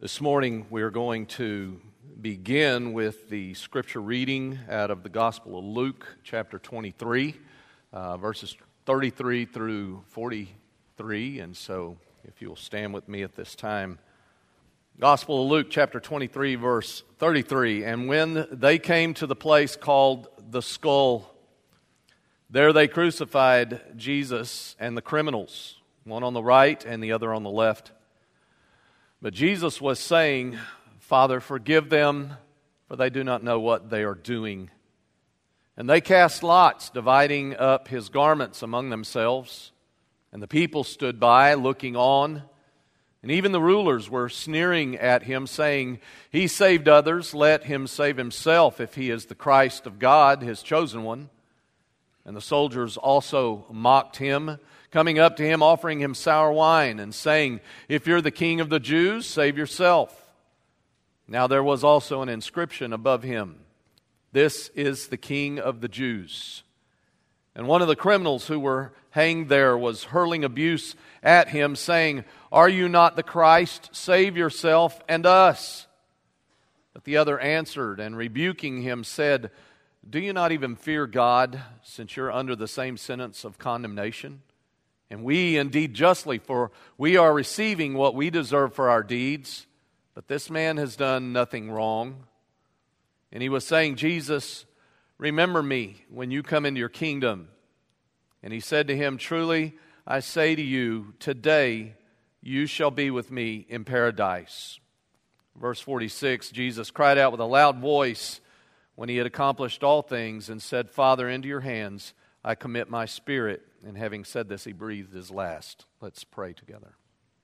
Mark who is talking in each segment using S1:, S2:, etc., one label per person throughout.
S1: This morning we are going to begin with the scripture reading out of the Gospel of Luke, chapter 23, verses 33 through 43. And so if you'll stand with me at this time. Gospel of Luke, chapter 23, verse 33. And when they came to the place called the Skull, there they crucified Jesus and the criminals, one on the right and the other on the left. But Jesus was saying, Father, forgive them, for they do not know what they are doing. And they cast lots, dividing up his garments among themselves. And the people stood by, looking on. And even the rulers were sneering at him, saying, He saved others, let him save himself, if he is the Christ of God, his chosen one. And the soldiers also mocked him, coming up to him, offering him sour wine, and saying, If you're the king of the Jews, save yourself. Now there was also an inscription above him, This is the King of the Jews. And one of the criminals who were hanged there was hurling abuse at him, saying, Are you not the Christ? Save yourself and us. But the other answered, and rebuking him, said, Do you not even fear God, since you're under the same sentence of condemnation? And we indeed justly, for we are receiving what we deserve for our deeds, but this man has done nothing wrong. And he was saying, Jesus, remember me when you come into your kingdom. And he said to him, Truly, I say to you, today you shall be with me in paradise. Verse 46, Jesus cried out with a loud voice when he had accomplished all things and said, Father, into your hands I commit my spirit. And having said this, he breathed his last. Let's pray together.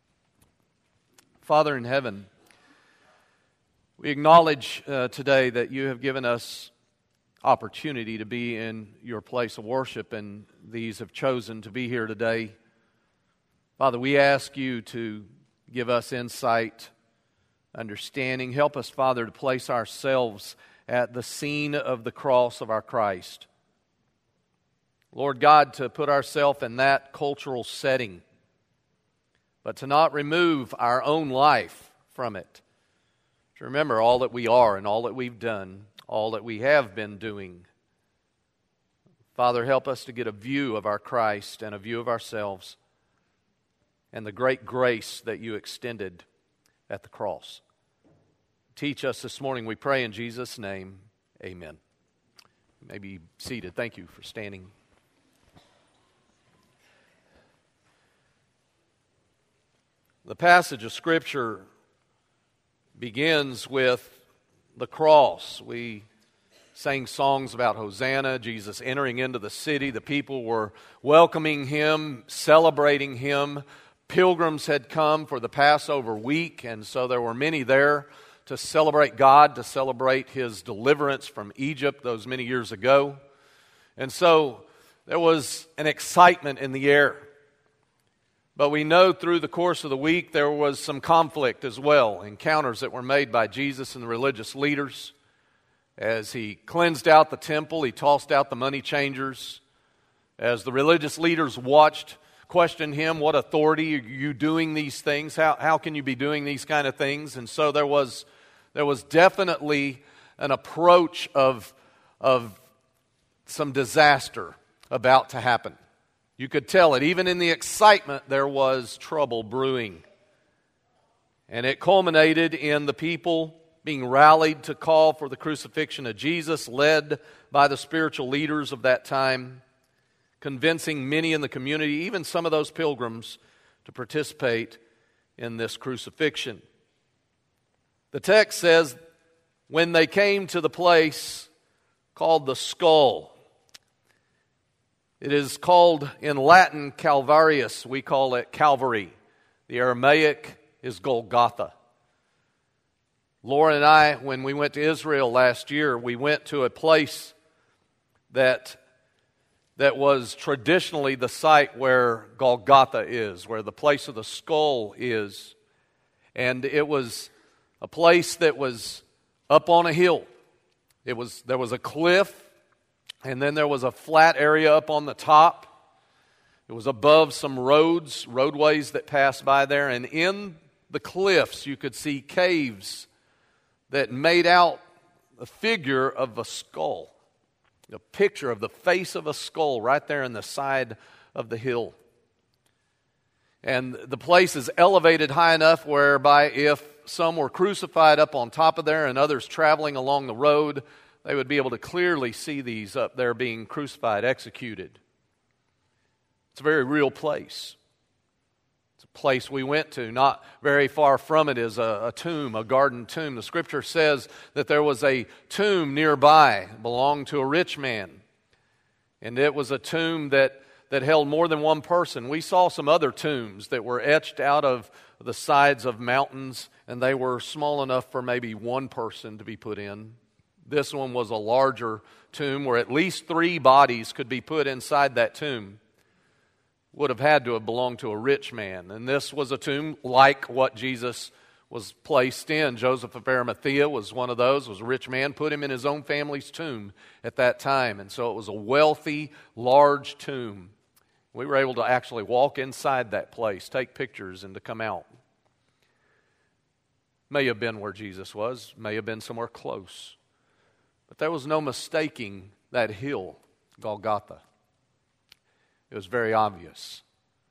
S1: Father in heaven, we acknowledge today that you have given us opportunity to be in your place of worship, and these have chosen to be here today. Father, we ask you to give us insight, understanding. Help us, Father, to place ourselves at the scene of the cross of our Christ. Lord God, to put ourselves in that cultural setting, but to not remove our own life from it. To remember all that we are and all that we've done, all that we have been doing. Father, help us to get a view of our Christ and a view of ourselves and the great grace that you extended at the cross. Teach us this morning, we pray in Jesus' name. Amen. You may be seated. Thank you for standing. The passage of Scripture begins with the cross. We sang songs about Hosanna, Jesus entering into the city. The people were welcoming him, celebrating him. Pilgrims had come for the Passover week, and so there were many there to celebrate God, to celebrate his deliverance from Egypt those many years ago. And so there was an excitement in the air. But we know through the course of the week there was some conflict as well, encounters that were made by Jesus and the religious leaders. As he cleansed out the temple, he tossed out the money changers. As the religious leaders watched, questioned him, what authority are you doing these things? How can you be doing these kind of things? And so there was definitely an approach of some disaster about to happen. You could tell it. Even in the excitement, there was trouble brewing. And it culminated in the people being rallied to call for the crucifixion of Jesus, led by the spiritual leaders of that time, convincing many in the community, even some of those pilgrims, to participate in this crucifixion. The text says, when they came to the place called the Skull. It is called in Latin Calvarius. We call it Calvary. The Aramaic is Golgotha. Laura and I, when we went to Israel last year, we went to a place that was traditionally the site where Golgotha is, where the place of the skull is. And it was a place that was up on a hill. There was a cliff, and then there was a flat area up on the top. It was above some roadways that passed by there. And in the cliffs, you could see caves that made out a figure of a skull, a picture of the face of a skull right there in the side of the hill. And the place is elevated high enough whereby if some were crucified up on top of there and others traveling along the road, they would be able to clearly see these up there being crucified, executed. It's a very real place. It's a place we went to. Not very far from it is a tomb, a garden tomb. The Scripture says that there was a tomb nearby, belonged to a rich man. And it was a tomb that held more than one person. We saw some other tombs that were etched out of the sides of mountains, and they were small enough for maybe one person to be put in. This one was a larger tomb where at least 3 bodies could be put inside that tomb. Would have had to have belonged to a rich man. And this was a tomb like what Jesus was placed in. Joseph of Arimathea was one of those, was a rich man, put him in his own family's tomb at that time. And so it was a wealthy, large tomb. We were able to actually walk inside that place, take pictures, and to come out. May have been where Jesus was, may have been somewhere close. But there was no mistaking that hill, Golgotha. It was very obvious.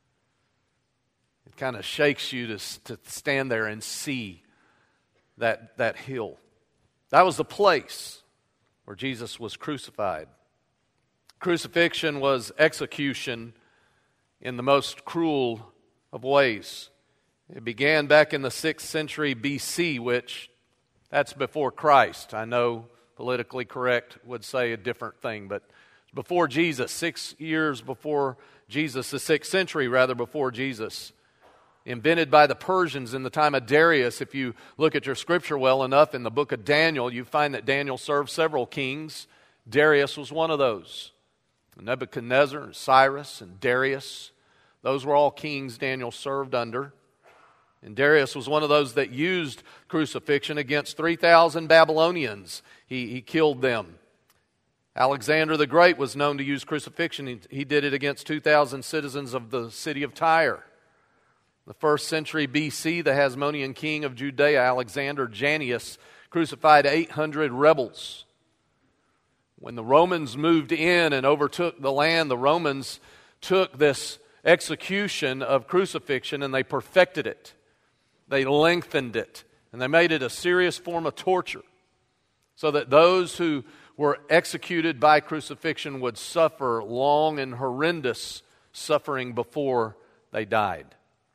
S1: It kind of shakes you to stand there and see that hill. That was the place where Jesus was crucified. Crucifixion was execution in the most cruel of ways. It began back in the 6th century BC, which that's before Christ. I know politically correct would say a different thing, but before Jesus, 6 years before Jesus, the 6th century rather before Jesus. Invented by the Persians in the time of Darius. If you look at your scripture well enough in the book of Daniel, you find that Daniel served several kings. Darius was one of those. Nebuchadnezzar and Cyrus and Darius, those were all kings Daniel served under. And Darius was one of those that used crucifixion against 3,000 Babylonians. He killed them. Alexander the Great was known to use crucifixion. He did it against 2,000 citizens of the city of Tyre. The 1st century BC, the Hasmonean king of Judea, Alexander Jannaeus, crucified 800 rebels. When the Romans moved in and overtook the land, the Romans took this execution of crucifixion and they perfected it. They lengthened it, and they made it a serious form of torture so that those who were executed by crucifixion would suffer long and horrendous suffering before they died.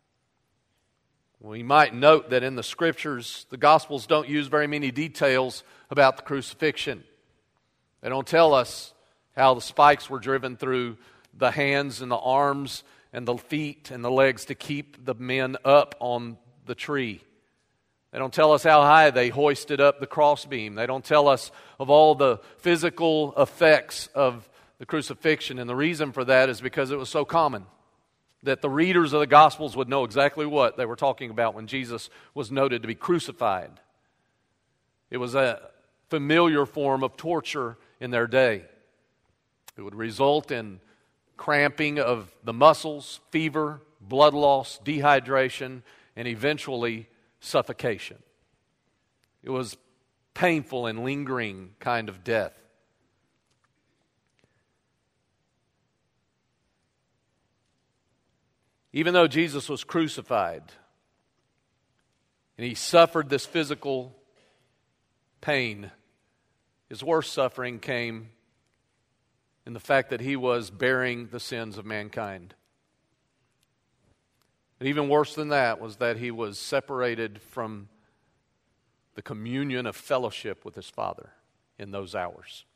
S1: We might note that in the Scriptures, the Gospels don't use very many details about the crucifixion. They don't tell us how the spikes were driven through the hands and the arms and the feet and the legs to keep the men up on the tree. They don't tell us how high they hoisted up the crossbeam. They don't tell us of all the physical effects of the crucifixion. And the reason for that is because it was so common that the readers of the Gospels would know exactly what they were talking about when Jesus was noted to be crucified. It was a familiar form of torture in their day. It would result in cramping of the muscles, fever, blood loss, dehydration, and eventually suffocation. It was painful and lingering kind of death. Even though Jesus was crucified and he suffered this physical pain, his worst suffering came in the fact that he was bearing the sins of mankind. But even worse than that was that he was separated from the communion of fellowship with his Father in those hours.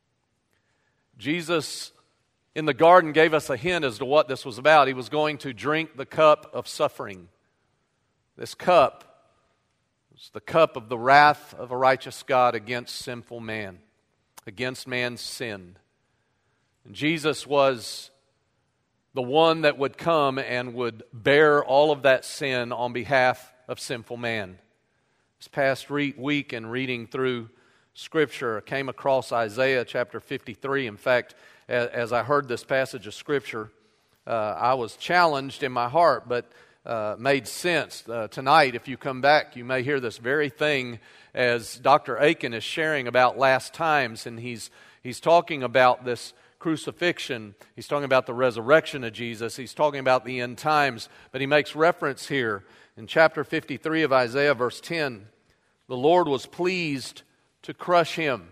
S1: Jesus in the garden gave us a hint as to what this was about. He was going to drink the cup of suffering. This cup was the cup of the wrath of a righteous God against sinful man, against man's sin. And Jesus was the one that would come and would bear all of that sin on behalf of sinful man. This past week in reading through Scripture, I came across Isaiah chapter 53. In fact, as I heard this passage of Scripture, I was challenged in my heart, but made sense. Tonight, if you come back, you may hear this very thing as Dr. Aiken is sharing about last times, and he's talking about this crucifixion. He's talking about the resurrection of Jesus. He's talking about the end times, but he makes reference here in chapter 53 of Isaiah, verse 10, the Lord was pleased to crush him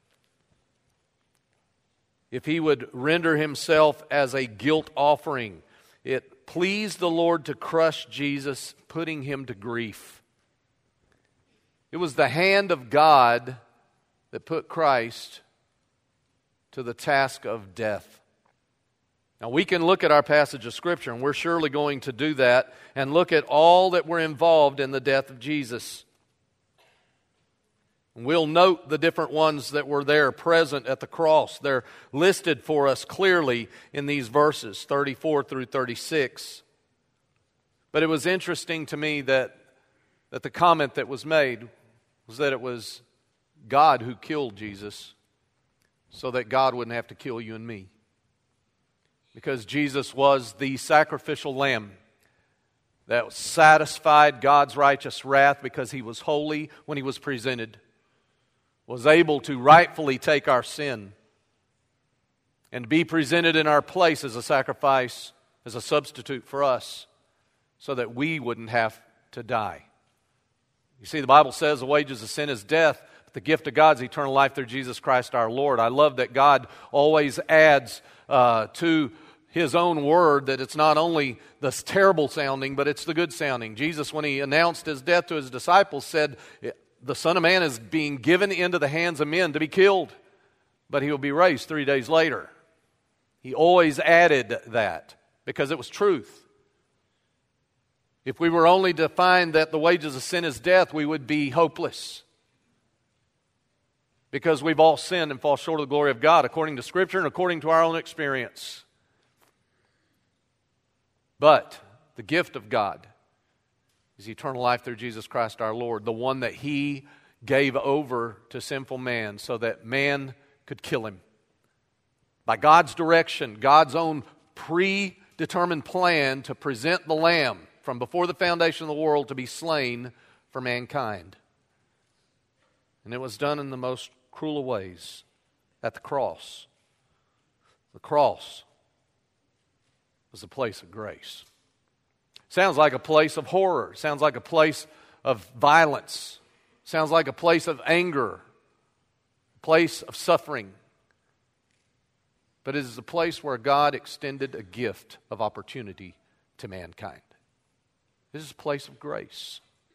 S1: if he would render himself as a guilt offering. It pleased the Lord to crush Jesus, putting him to grief. It was the hand of God that put Christ to the task of death. Now we can look at our passage of Scripture, and we're surely going to do that, and look at all that were involved in the death of Jesus. We'll note the different ones that were there present at the cross. They're listed for us clearly in these verses, 34 through 36. But it was interesting to me that the comment that was made was that it was God who killed Jesus so that God wouldn't have to kill you and me. Because Jesus was the sacrificial lamb that satisfied God's righteous wrath because he was holy when he was presented, was able to rightfully take our sin and be presented in our place as a sacrifice, as a substitute for us, so that we wouldn't have to die. You see, the Bible says the wages of sin is death, but the gift of God is eternal life through Jesus Christ our Lord. I love that God always adds to His own word that it's not only the terrible sounding, but it's the good sounding. Jesus, when He announced His death to His disciples, said, the Son of Man is being given into the hands of men to be killed, but He will be raised 3 days later. He always added that because it was truth. If we were only to find that the wages of sin is death, we would be hopeless. Because we've all sinned and fall short of the glory of God, according to Scripture and according to our own experience. But the gift of God is eternal life through Jesus Christ our Lord, the one that He gave over to sinful man so that man could kill Him. By God's direction, God's own predetermined plan to present the Lamb from before the foundation of the world to be slain for mankind. And it was done in the most cruel of ways at the cross. The cross was a place of grace. Sounds like a place of horror. Sounds like a place of violence. Sounds like a place of anger. A place of suffering. But it is a place where God extended a gift of opportunity to mankind. This is a place of grace.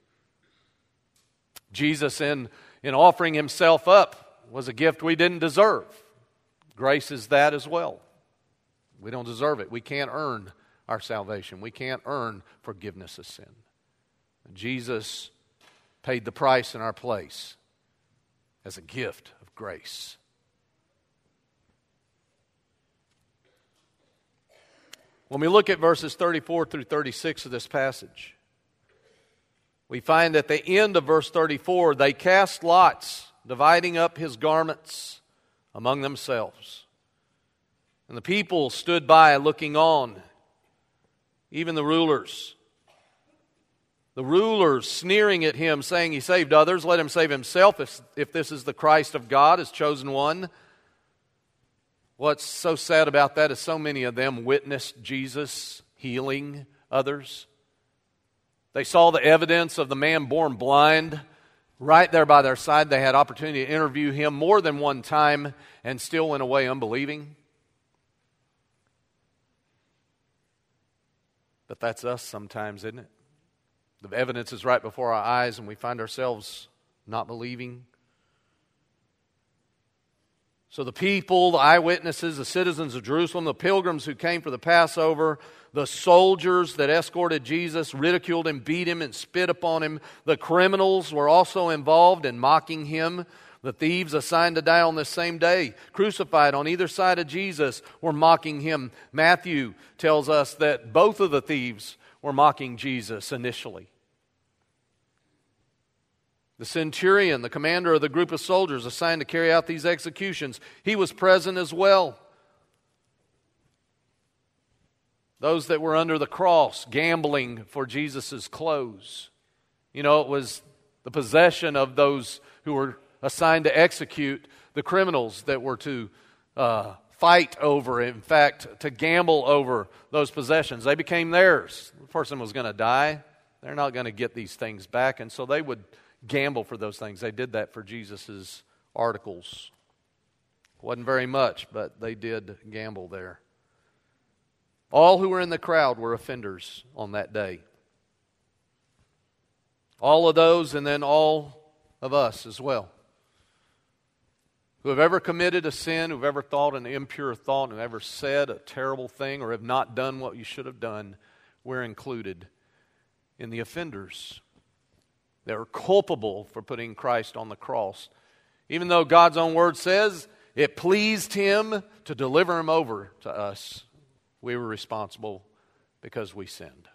S1: Jesus, in offering Himself up, was a gift we didn't deserve. Grace is that as well. We don't deserve it. We can't earn our salvation. We can't earn forgiveness of sin. Jesus paid the price in our place as a gift of grace. When we look at verses 34 through 36 of this passage, we find at the end of verse 34, they cast lots, dividing up His garments among themselves. And the people stood by looking on, even the rulers. The rulers sneering at Him, saying, He saved others, let Him save Himself if this is the Christ of God, His chosen one. What's so sad about that is so many of them witnessed Jesus healing others. They saw the evidence of the man born blind right there by their side. They had opportunity to interview him more than one time and still went away unbelieving. But that's us sometimes, isn't it? The evidence is right before our eyes and we find ourselves not believing. So the people, the eyewitnesses, the citizens of Jerusalem, the pilgrims who came for the Passover, the soldiers that escorted Jesus, ridiculed Him, beat Him, and spit upon Him. The criminals were also involved in mocking Him. The thieves assigned to die on this same day, crucified on either side of Jesus, were mocking Him. Matthew tells us that both of the thieves were mocking Jesus initially. The centurion, the commander of the group of soldiers assigned to carry out these executions, he was present as well. Those that were under the cross gambling for Jesus' clothes. You know, it was the possession of those who were assigned to execute the criminals that were to fight over, in fact, to gamble over those possessions. They became theirs. The person was going to die. They're not going to get these things back, and so they would gamble for those things. They did that for Jesus' articles. Wasn't very much, but they did gamble there. All who were in the crowd were offenders on that day. All of those, and then all of us as well, who have ever committed a sin, who have ever thought an impure thought, who have ever said a terrible thing, or have not done what you should have done, we're included in the offenders. They're culpable for putting Christ on the cross. Even though God's own word says it pleased Him to deliver Him over to us, we were responsible because we sinned.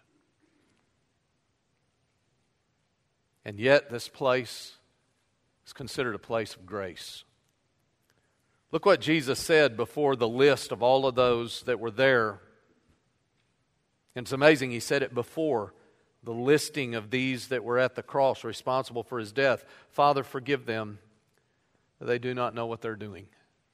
S1: And yet this place is considered a place of grace. Look what Jesus said before the list of all of those that were there. And it's amazing, He said it before the listing of these that were at the cross responsible for His death. Father, forgive them, for they do not know what they're doing.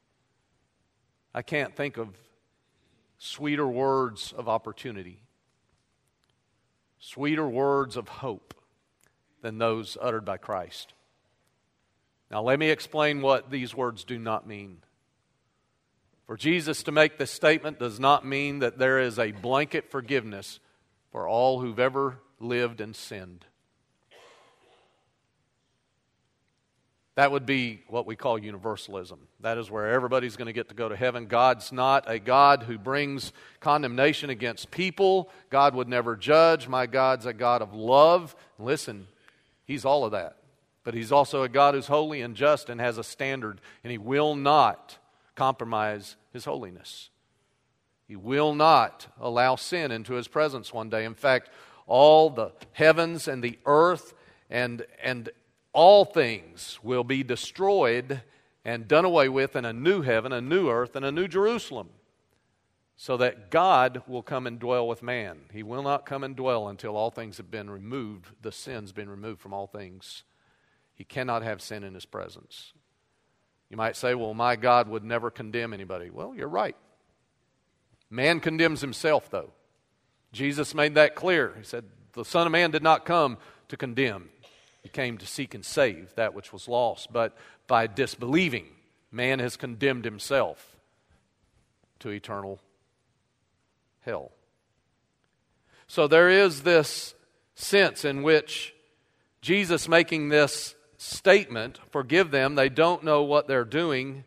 S1: I can't think of sweeter words of opportunity, sweeter words of hope than those uttered by Christ. Now let me explain what these words do not mean. For Jesus to make this statement does not mean that there is a blanket forgiveness for all who've ever lived and sinned. That would be what we call universalism. That is where everybody's going to get to go to heaven. God's not a God who brings condemnation against people. God would never judge. My God's a God of love. Listen, He's all of that. But He's also a God who's holy and just and has a standard. And He will not compromise His holiness. He will not allow sin into His presence one day. In fact, all the heavens and the earth and all things will be destroyed and done away with in a new heaven, a new earth, and a new Jerusalem, so that God will come and dwell with man. He will not come and dwell until all things have been removed, the sin's been removed from all things. He cannot have sin in His presence. You might say, well, my God would never condemn anybody. Well, you're right. Man condemns himself, though. Jesus made that clear. He said, the Son of Man did not come to condemn. He came to seek and save that which was lost. But by disbelieving, man has condemned himself to eternal hell. So there is this sense in which Jesus making this statement, forgive them, they don't know what they're doing,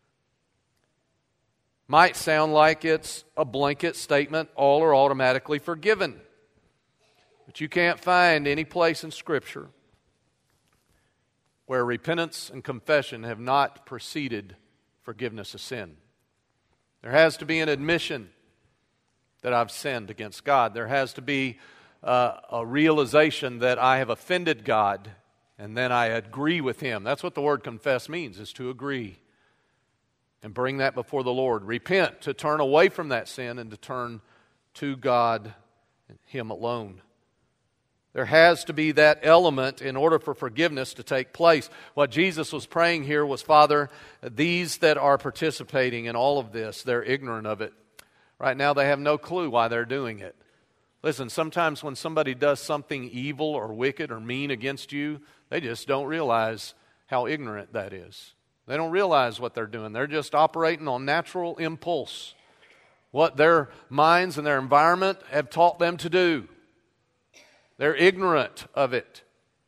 S1: might sound like it's a blanket statement, all are automatically forgiven. But you can't find any place in Scripture where repentance and confession have not preceded forgiveness of sin. There has to be an admission that I've sinned against God. There has to be a realization that I have offended God, and then I agree with Him. That's what the word confess means, is to agree. And bring that before the Lord. Repent, to turn away from that sin and to turn to God and Him alone. There has to be that element in order for forgiveness to take place. What Jesus was praying here was, Father, these that are participating in all of this, they're ignorant of it. Right now they have no clue why they're doing it. Listen, sometimes when somebody does something evil or wicked or mean against you, they just don't realize how ignorant that is. They don't realize what they're doing. They're just operating on natural impulse. What their minds and their environment have taught them to do. They're ignorant of it.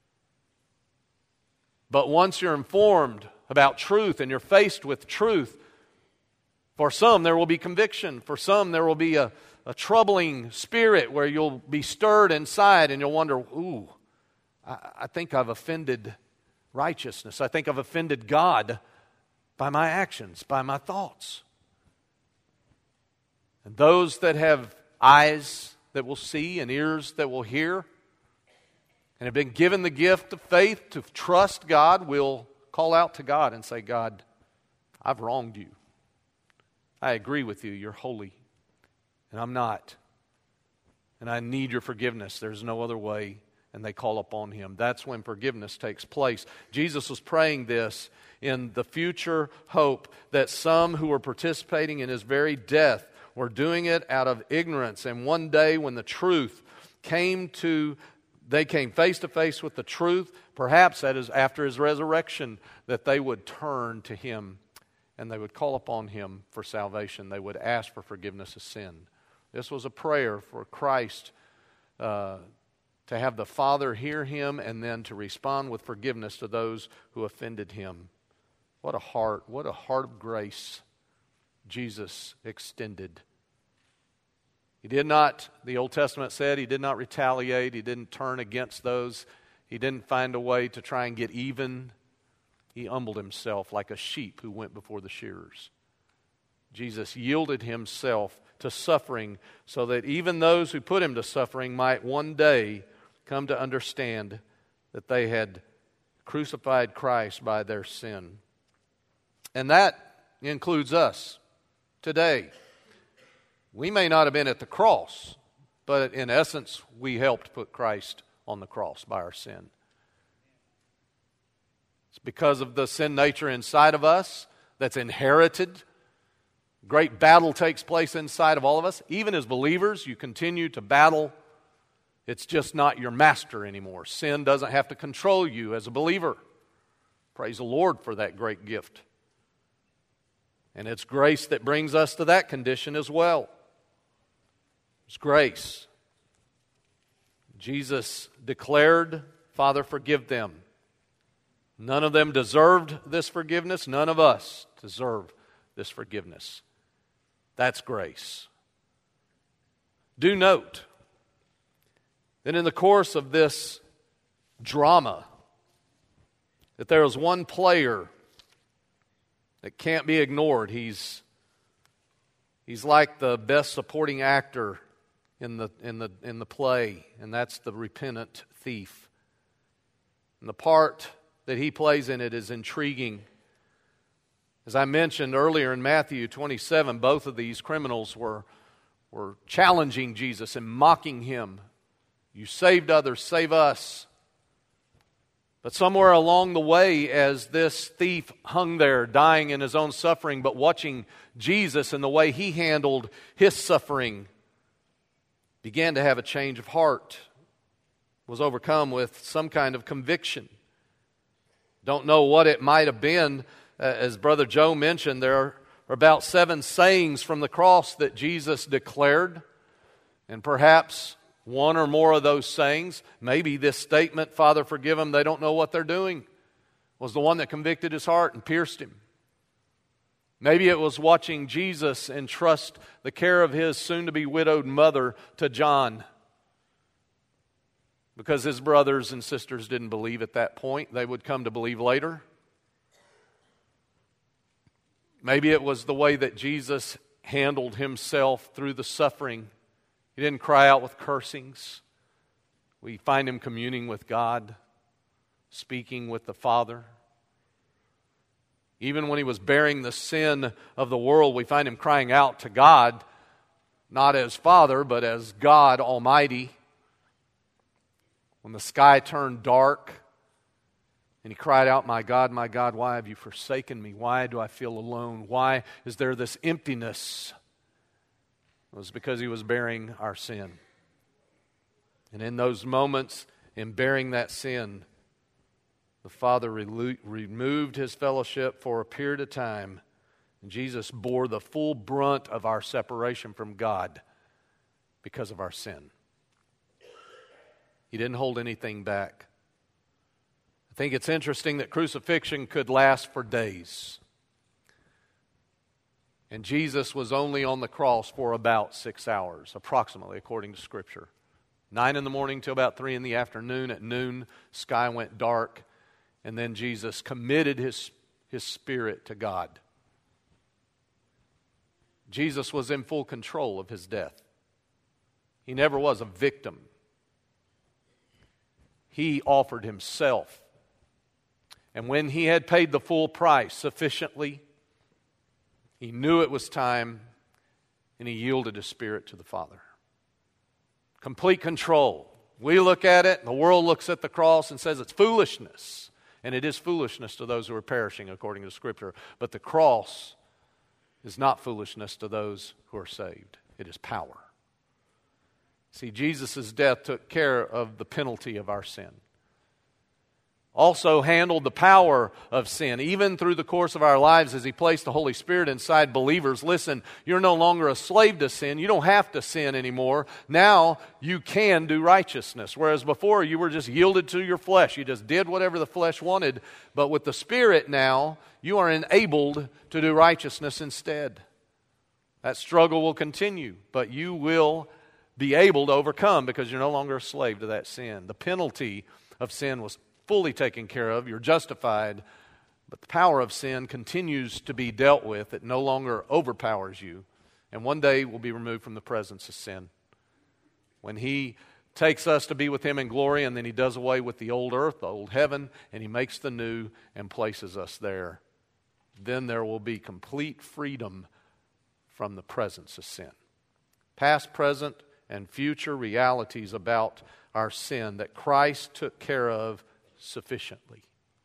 S1: But once you're informed about truth and you're faced with truth, for some there will be conviction. For some there will be a troubling spirit where you'll be stirred inside and you'll wonder, ooh, I think I've offended righteousness. I think I've offended God by my actions, by my thoughts. And those that have eyes that will see and ears that will hear and have been given the gift of faith to trust God will call out to God and say, God, I've wronged you. I agree with you. You're holy. And I'm not. and I need your forgiveness. There's no other way. And they call upon Him. That's when forgiveness takes place. Jesus was praying this in the future hope that some who were participating in His very death were doing it out of ignorance. And one day when the truth they came face to face with the truth, perhaps that is after His resurrection, that they would turn to Him and they would call upon Him for salvation. They would ask for forgiveness of sin. This was a prayer for Christ to have the Father hear Him and then to respond with forgiveness to those who offended Him. What a heart of grace Jesus extended. He did not, the Old Testament said, He did not retaliate. He didn't turn against those. He didn't find a way to try and get even. He humbled Himself like a sheep who went before the shearers. Jesus yielded Himself to suffering so that even those who put Him to suffering might one day come to understand that they had crucified Christ by their sin. And that includes us today. We may not have been at the cross, but in essence, we helped put Christ on the cross by our sin. It's because of the sin nature inside of us that's inherited. Great battle takes place inside of all of us. Even as believers, you continue to battle. It's just not your master anymore. Sin doesn't have to control you as a believer. Praise the Lord for that great gift. And it's grace that brings us to that condition as well. It's grace. Jesus declared, Father, forgive them. None of them deserved this forgiveness. None of us deserve this forgiveness. That's grace. Do note that in the course of this drama, that there is one player that can't be ignored. He's like the best supporting actor in the play, and that's the repentant thief. And the part that he plays in it is intriguing. As I mentioned earlier in Matthew 27, both of these criminals were challenging Jesus and mocking Him. You saved others, save us. But somewhere along the way, as this thief hung there, dying in his own suffering, but watching Jesus and the way He handled his suffering, began to have a change of heart, was overcome with some kind of conviction. Don't know what it might have been. As Brother Joe mentioned, there are about 7 sayings from the cross that Jesus declared, and perhaps one or more of those sayings, maybe this statement, Father, forgive them, they don't know what they're doing, was the one that convicted his heart and pierced him. Maybe it was watching Jesus entrust the care of His soon-to-be widowed mother to John, because his brothers and sisters didn't believe at that point. They would come to believe later. Maybe it was the way that Jesus handled Himself through the suffering. He didn't cry out with cursings. We find Him communing with God, speaking with the Father. Even when He was bearing the sin of the world, we find Him crying out to God, not as Father, but as God Almighty. When the sky turned dark, and He cried out, my God, why have you forsaken me? Why do I feel alone? Why is there this emptiness? It was because He was bearing our sin. And in those moments, in bearing that sin, the Father removed His fellowship for a period of time, and Jesus bore the full brunt of our separation from God because of our sin. He didn't hold anything back. I think it's interesting that crucifixion could last for days. And Jesus was only on the cross for about 6 hours, approximately, according to Scripture. 9 in the morning till about 3 in the afternoon. At noon, sky went dark, and then Jesus committed his spirit to God. Jesus was in full control of His death. He never was a victim. He offered Himself. And when He had paid the full price sufficiently, He knew it was time, and He yielded His spirit to the Father. Complete control. We look at it, and the world looks at the cross and says it's foolishness. And it is foolishness to those who are perishing, according to Scripture. But the cross is not foolishness to those who are saved. It is power. See, Jesus' death took care of the penalty of our sin. Also handled the power of sin, even through the course of our lives as He placed the Holy Spirit inside believers. Listen, you're no longer a slave to sin. You don't have to sin anymore. Now you can do righteousness. Whereas before you were just yielded to your flesh. You just did whatever the flesh wanted. But with the Spirit now, you are enabled to do righteousness instead. That struggle will continue, but you will be able to overcome because you're no longer a slave to that sin. The penalty of sin was fully taken care of. You're justified, but the power of sin continues to be dealt with. It no longer overpowers you, and one day will be removed from the presence of sin. When He takes us to be with Him in glory, and then He does away with the old earth, the old heaven, and He makes the new and places us there, then there will be complete freedom from the presence of sin. Past, present, and future realities about our sin that Christ took care of sufficiently.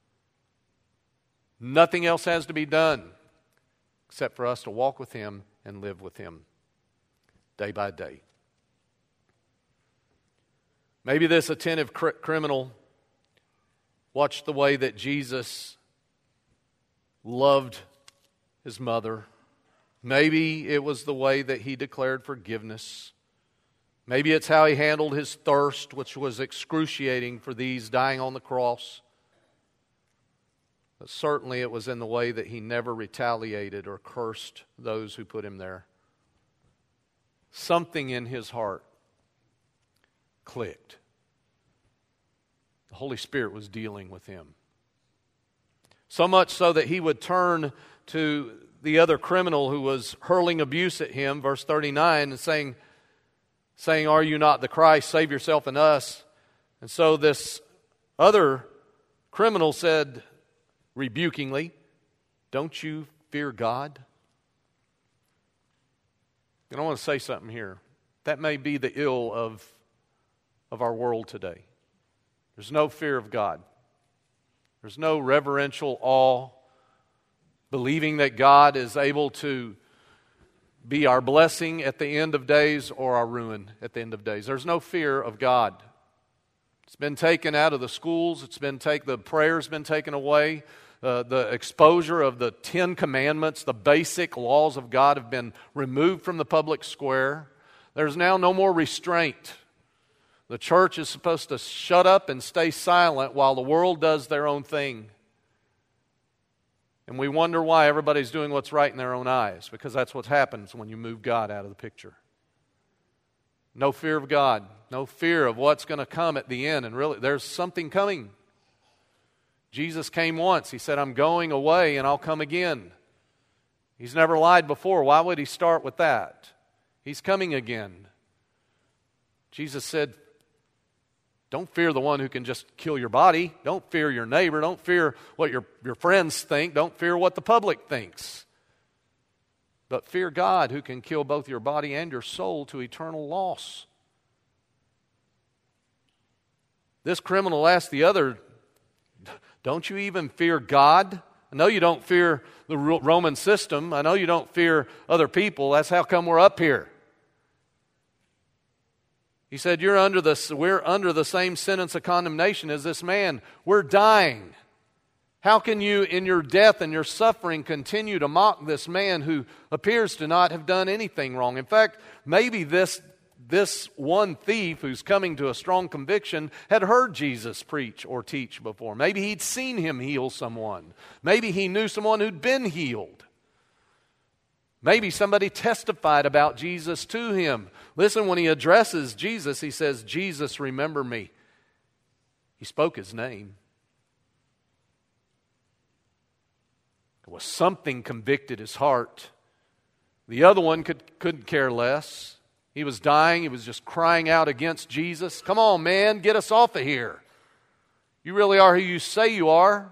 S1: Nothing else has to be done except for us to walk with Him and live with Him day by day. Maybe this attentive criminal watched the way that Jesus loved his mother. Maybe it was the way that He declared forgiveness. Maybe it's how He handled His thirst, which was excruciating for these dying on the cross. But certainly it was in the way that He never retaliated or cursed those who put Him there. Something in His heart clicked. The Holy Spirit was dealing with him. So much so that He would turn to the other criminal who was hurling abuse at Him, verse 39, and saying, "Are you not the Christ? Save yourself and us." And so this other criminal said rebukingly, "Don't you fear God?" And I want to say something here. That may be the ill of our world today. There's no fear of God. There's no reverential awe, believing that God is able to be our blessing at the end of days or our ruin at the end of days. There's no fear of God. It's been taken out of the schools. The prayer's been taken away. The exposure of the 10 Commandments, the basic laws of God, have been removed from the public square. There's now no more restraint. The church is supposed to shut up and stay silent while the world does their own thing. And we wonder why everybody's doing what's right in their own eyes, because that's what happens when you move God out of the picture. No fear of God, no fear of what's going to come at the end. And really, there's something coming. Jesus came once. He said, "I'm going away and I'll come again." He's never lied before. Why would He start with that? He's coming again. Jesus said, don't fear the one who can just kill your body. Don't fear your neighbor. Don't fear what your friends think. Don't fear what the public thinks. But fear God, who can kill both your body and your soul to eternal loss. This criminal asked the other, "Don't you even fear God? I know you don't fear the Roman system. I know you don't fear other people. That's how come we're up here." He said, we're under the same sentence of condemnation as this man. We're dying. How can you, in your death and your suffering, continue to mock this man who appears to not have done anything wrong? In fact, maybe this one thief who's coming to a strong conviction had heard Jesus preach or teach before. Maybe he'd seen Him heal someone. Maybe he knew someone who'd been healed. Maybe somebody testified about Jesus to him. Listen, when he addresses Jesus, he says, "Jesus, remember me." He spoke His name. There was something convicted his heart. The other one couldn't care less. He was dying. He was just crying out against Jesus. "Come on, man, get us off of here. You really are who you say you are."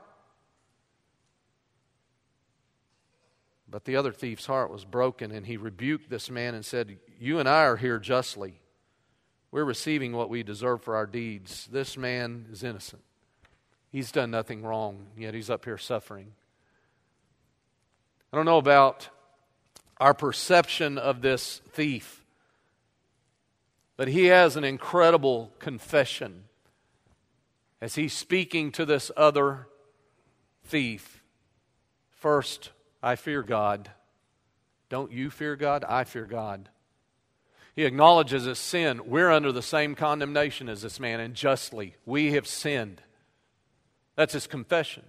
S1: But the other thief's heart was broken, and he rebuked this man and said, "You and I are here justly. we're receiving what we deserve for our deeds. This man is innocent. He's done nothing wrong, yet he's up here suffering. I don't know about our perception of this thief, but he has an incredible confession as he's speaking to this other thief. First, I fear God. Don't you fear God? I fear God. He acknowledges his sin. We're under the same condemnation as this man, and justly. We have sinned. That's his confession.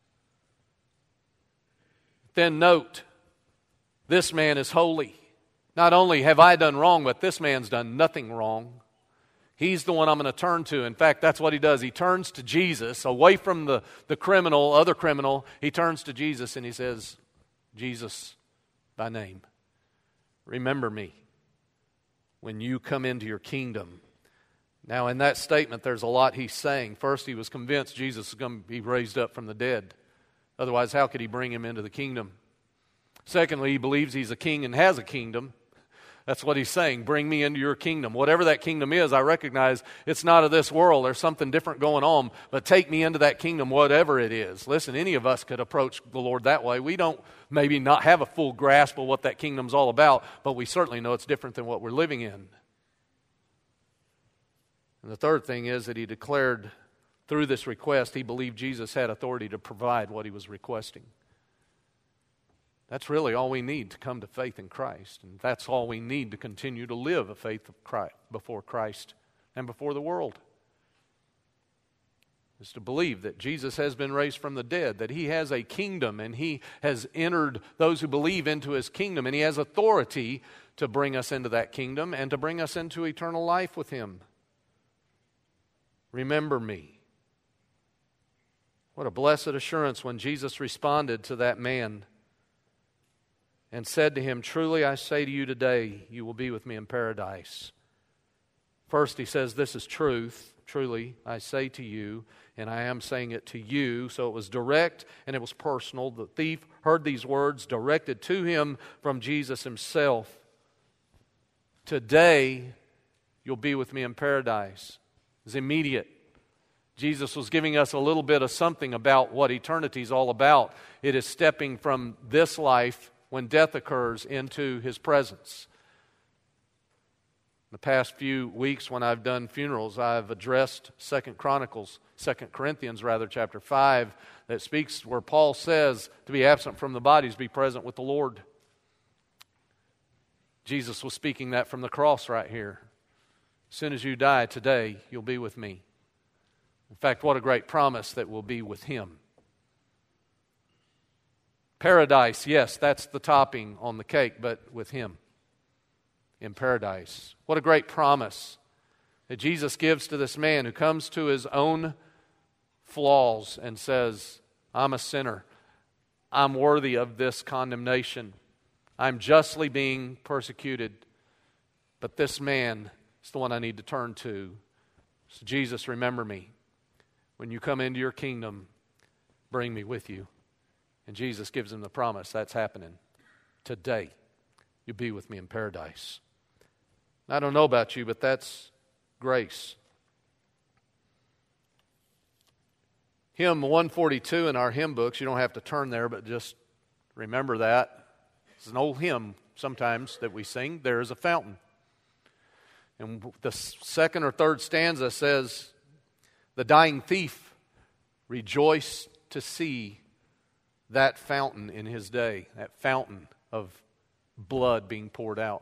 S1: Then note, this man is holy. Not only have I done wrong, but this man's done nothing wrong. He's the one I'm going to turn to. In fact, that's what he does. He turns to Jesus, away from the criminal, other criminal. He turns to Jesus and he says, Jesus, by name, remember me when you come into your kingdom. Now, in that statement, there's a lot he's saying. First, he was convinced Jesus was going to be raised up from the dead. Otherwise, how could he bring him into the kingdom? Secondly, he believes he's a king and has a kingdom. That's what he's saying. Bring me into your kingdom. Whatever that kingdom is, I recognize it's not of this world. There's something different going on. But take me into that kingdom, whatever it is. Listen, any of us could approach the Lord that way. We don't maybe not have a full grasp of what that kingdom's all about, but we certainly know it's different than what we're living in. And the third thing is that he declared through this request, he believed Jesus had authority to provide what he was requesting. That's really all we need to come to faith in Christ. And that's all we need to continue to live a faith of Christ, before Christ and before the world. Is to believe that Jesus has been raised from the dead, that he has a kingdom and he has entered those who believe into his kingdom, and he has authority to bring us into that kingdom and to bring us into eternal life with him. Remember me. What a blessed assurance when Jesus responded to that man and said to him, truly I say to you today, you will be with me in paradise. First he says, this is truth. Truly I say to you, and I am saying it to you. So it was direct and it was personal. The thief heard these words directed to him from Jesus himself. Today you'll be with me in paradise. It was immediate. Jesus was giving us a little bit of something about what eternity is all about. It is stepping from this life when death occurs into his presence. The past few weeks when I've done funerals, I've addressed 2 Corinthians chapter 5, that speaks where Paul says to be absent from the body is be present with the Lord. Jesus was speaking that from the cross right here. As soon as you die today, you'll be with me. In fact, what a great promise that we'll be with him. Paradise, yes, that's the topping on the cake, but with him in paradise. What a great promise that Jesus gives to this man who comes to his own flaws and says, I'm a sinner. I'm worthy of this condemnation. I'm justly being persecuted. But this man is the one I need to turn to. So Jesus, remember me. When you come into your kingdom, bring me with you. And Jesus gives him the promise that's happening. Today, you'll be with me in paradise. I don't know about you, but that's grace. Hymn 142 in our hymn books, you don't have to turn there, but just remember that. It's an old hymn sometimes that we sing. There is a fountain. And the second or third stanza says, the dying thief rejoiced to see that fountain in his day, that fountain of blood being poured out.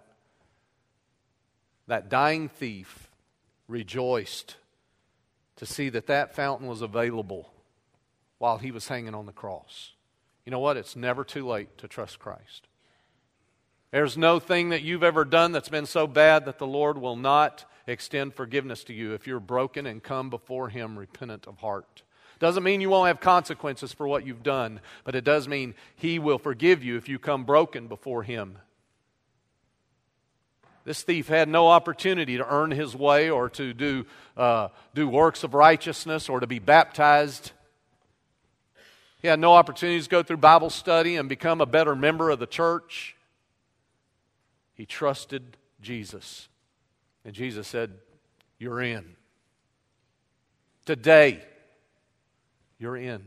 S1: That dying thief rejoiced to see that fountain was available while he was hanging on the cross. You know what? It's never too late to trust Christ. There's no thing that you've ever done that's been so bad that the Lord will not extend forgiveness to you if you're broken and come before him repentant of heart. Doesn't mean you won't have consequences for what you've done, but it does mean he will forgive you if you come broken before him. This thief had no opportunity to earn his way or to do works of righteousness or to be baptized. He had no opportunity to go through Bible study and become a better member of the church. He trusted Jesus. And Jesus said, you're in. Today, you're in.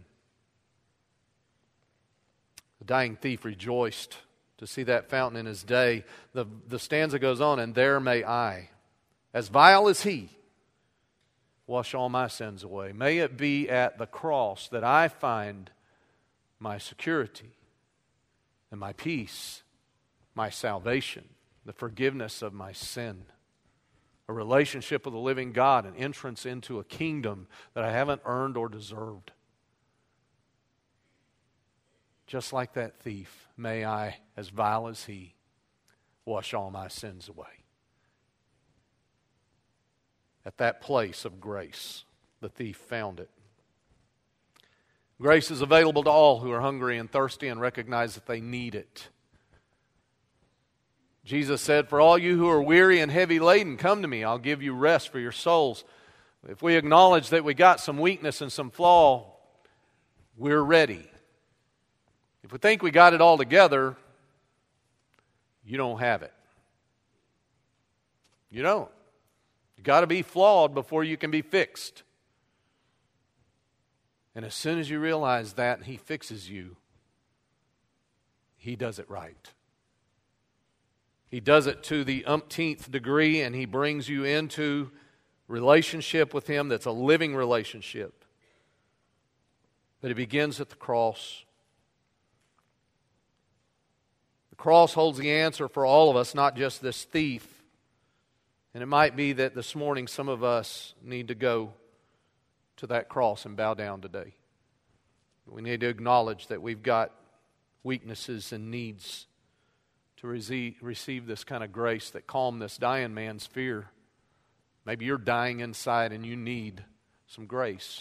S1: The dying thief rejoiced to see that fountain in his day. The stanza goes on, and there may I, as vile as he, wash all my sins away. May it be at the cross that I find my security and my peace, my salvation, the forgiveness of my sin, a relationship with the living God, an entrance into a kingdom that I haven't earned or deserved. Just like that thief, may I, as vile as he, wash all my sins away. At that place of grace, the thief found it. Grace is available to all who are hungry and thirsty and recognize that they need it. Jesus said, "For all you who are weary and heavy laden, come to me. I'll give you rest for your souls." If we acknowledge that we got some weakness and some flaw, we're ready. If we think we got it all together, you don't have it. You don't. You got to be flawed before you can be fixed. And as soon as you realize that He fixes you, He does it right. He does it to the umpteenth degree, and He brings you into relationship with Him that's a living relationship. But it begins at the cross. The cross holds the answer for all of us, not just this thief. And it might be that this morning some of us need to go to that cross and bow down today. We need to acknowledge that we've got weaknesses and needs to receive this kind of grace that calm this dying man's fear. Maybe you're dying inside and you need some grace.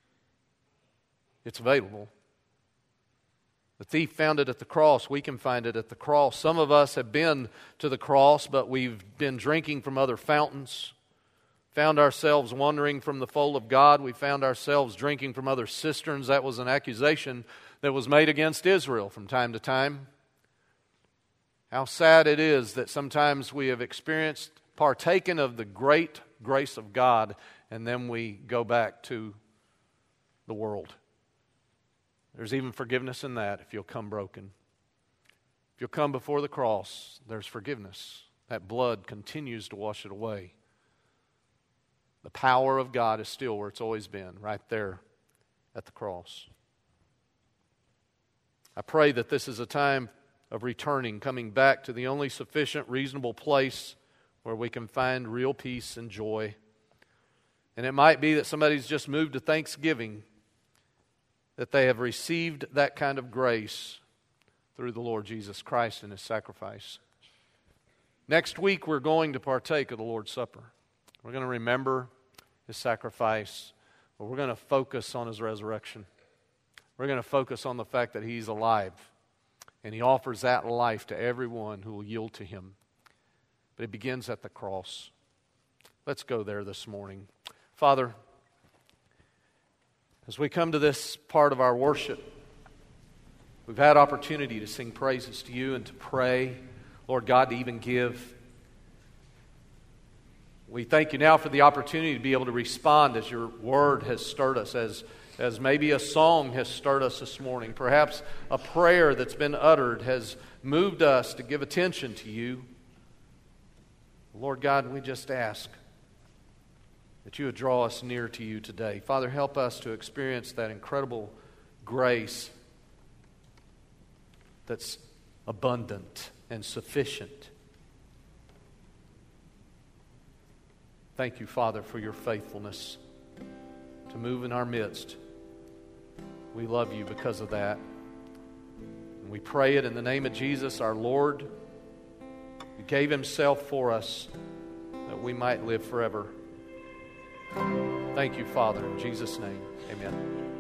S1: It's available. The thief found it at the cross. We can find it at the cross. Some of us have been to the cross, but we've been drinking from other fountains. Found ourselves wandering from the fold of God. We found ourselves drinking from other cisterns. That was an accusation that was made against Israel from time to time. How sad it is that sometimes we have partaken of the great grace of God, and then we go back to the world. There's even forgiveness in that if you'll come broken. If you'll come before the cross, there's forgiveness. That blood continues to wash it away. The power of God is still where it's always been, right there at the cross. I pray that this is a time of returning, coming back to the only sufficient, reasonable place where we can find real peace and joy. And it might be that somebody's just moved to Thanksgiving, that they have received that kind of grace through the Lord Jesus Christ and His sacrifice. Next week, we're going to partake of the Lord's Supper. We're going to remember His sacrifice, but we're going to focus on His resurrection. We're going to focus on the fact that He's alive, and He offers that life to everyone who will yield to Him. But it begins at the cross. Let's go there this morning. Father, as we come to this part of our worship, we've had opportunity to sing praises to You and to pray, Lord God, to even give. We thank You now for the opportunity to be able to respond as Your Word has stirred us, as maybe a song has stirred us this morning. Perhaps a prayer that's been uttered has moved us to give attention to You. Lord God, we just ask that You would draw us near to You today. Father, help us to experience that incredible grace that's abundant and sufficient. Thank You, Father, for Your faithfulness to move in our midst. We love You because of that. And we pray it in the name of Jesus, our Lord, who gave Himself for us that we might live forever. Thank You, Father. In Jesus' name, amen.